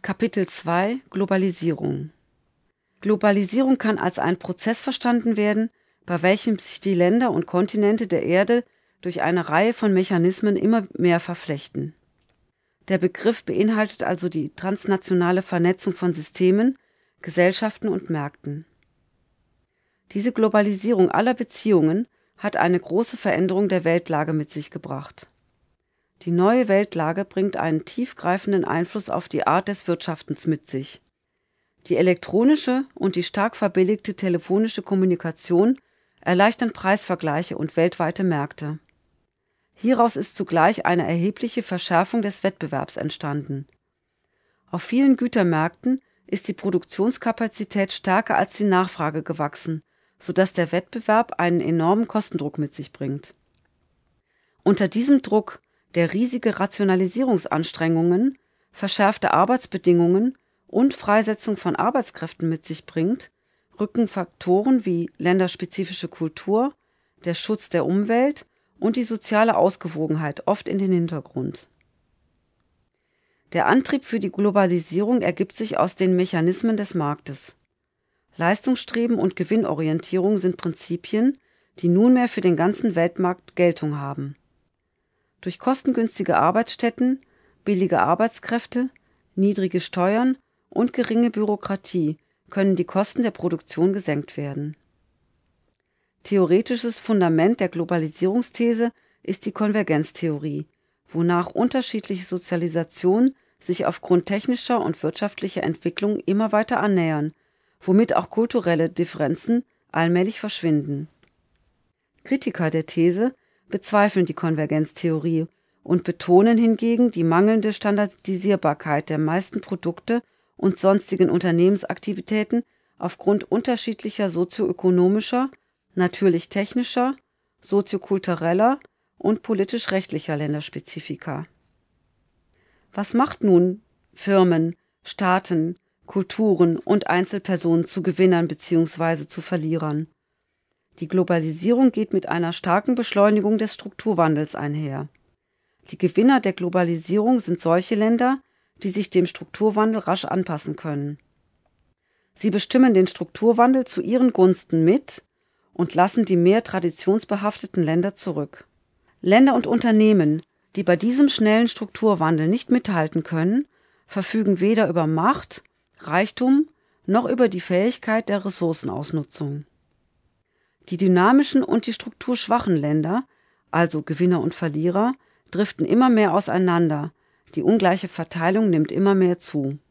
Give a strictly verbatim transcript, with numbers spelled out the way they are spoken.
Kapitel zwei Globalisierung. Globalisierung kann als ein Prozess verstanden werden, bei welchem sich die Länder und Kontinente der Erde durch eine Reihe von Mechanismen immer mehr verflechten. Der Begriff beinhaltet also die transnationale Vernetzung von Systemen, Gesellschaften und Märkten. Diese Globalisierung aller Beziehungen hat eine große Veränderung der Weltlage mit sich gebracht. Die neue Weltlage bringt einen tiefgreifenden Einfluss auf die Art des Wirtschaftens mit sich. Die elektronische und die stark verbilligte telefonische Kommunikation erleichtern Preisvergleiche und weltweite Märkte. Hieraus ist zugleich eine erhebliche Verschärfung des Wettbewerbs entstanden. Auf vielen Gütermärkten ist die Produktionskapazität stärker als die Nachfrage gewachsen, sodass der Wettbewerb einen enormen Kostendruck mit sich bringt. Unter diesem Druck, der riesige Rationalisierungsanstrengungen, verschärfte Arbeitsbedingungen und Freisetzung von Arbeitskräften mit sich bringt, rücken Faktoren wie länderspezifische Kultur, der Schutz der Umwelt und die soziale Ausgewogenheit oft in den Hintergrund. Der Antrieb für die Globalisierung ergibt sich aus den Mechanismen des Marktes. Leistungsstreben und Gewinnorientierung sind Prinzipien, die nunmehr für den ganzen Weltmarkt Geltung haben. Durch kostengünstige Arbeitsstätten, billige Arbeitskräfte, niedrige Steuern und geringe Bürokratie können die Kosten der Produktion gesenkt werden. Theoretisches Fundament der Globalisierungsthese ist die Konvergenztheorie, wonach unterschiedliche Sozialisation sich aufgrund technischer und wirtschaftlicher Entwicklung immer weiter annähern, womit auch kulturelle Differenzen allmählich verschwinden. Kritiker der These bezweifeln die Konvergenztheorie und betonen hingegen die mangelnde Standardisierbarkeit der meisten Produkte und sonstigen Unternehmensaktivitäten aufgrund unterschiedlicher sozioökonomischer, natürlich-technischer, soziokultureller und politisch-rechtlicher Länderspezifika. Was macht nun Firmen, Staaten, Kulturen und Einzelpersonen zu Gewinnern bzw. zu Verlierern? Die Globalisierung geht mit einer starken Beschleunigung des Strukturwandels einher. Die Gewinner der Globalisierung sind solche Länder, die sich dem Strukturwandel rasch anpassen können. Sie bestimmen den Strukturwandel zu ihren Gunsten mit und lassen die mehr traditionsbehafteten Länder zurück. Länder und Unternehmen, die bei diesem schnellen Strukturwandel nicht mithalten können, verfügen weder über Macht, Reichtum noch über die Fähigkeit der Ressourcenausnutzung. Die dynamischen und die strukturschwachen Länder, also Gewinner und Verlierer, driften immer mehr auseinander, die ungleiche Verteilung nimmt immer mehr zu.